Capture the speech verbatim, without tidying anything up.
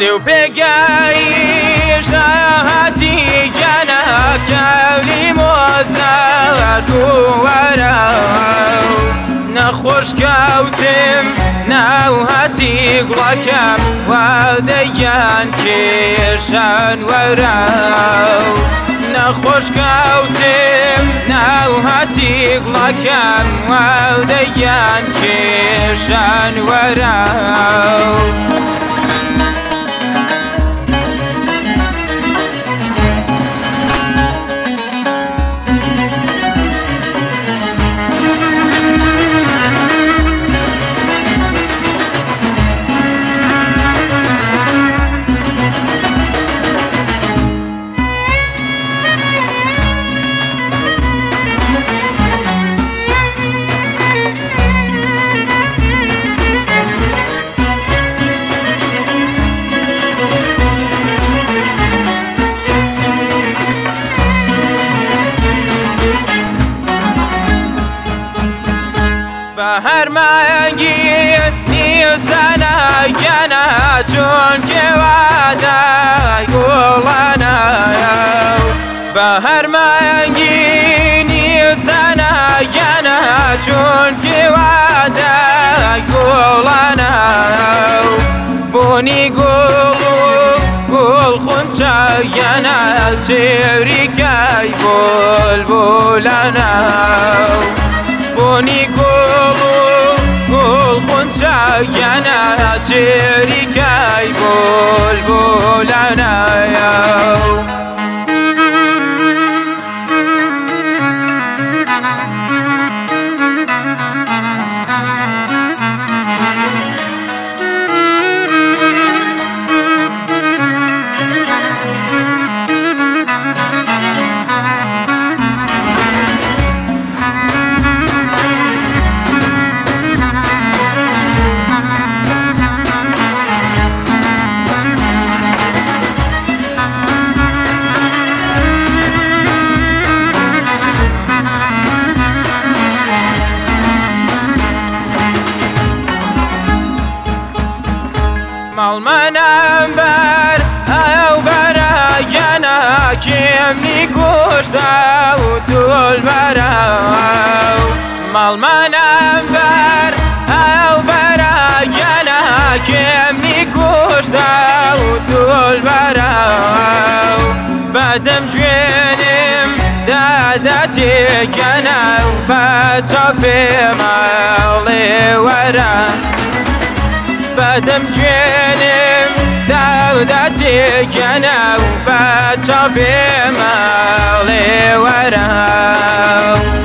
سو بگیش هاتی گنا کولی موزار دوارو نخوش کوتم ناو هاتی گلکم و دیان کشان وراو نخوش کوتم ناو هاتی گلکم و دیان کشان وراو بهر مانگی نیسنا گنا چون که وعده گلنا بهر مانگی نیسنا گنا چون که وعده گلنا بونی گلو گل خونچه گنا چوری که بول بولنا بونی گلو گل خونچه گنا چری که بول بولنا مال منم بر او برا گنا کمی گوشتا و دول برا مال منم بر او برا گنا کمی گوشتا و دول برا بدم جوینم دادتی گنا و بچا مالی ورا بدم جوینم دادتی گنا و بچا مالی ورا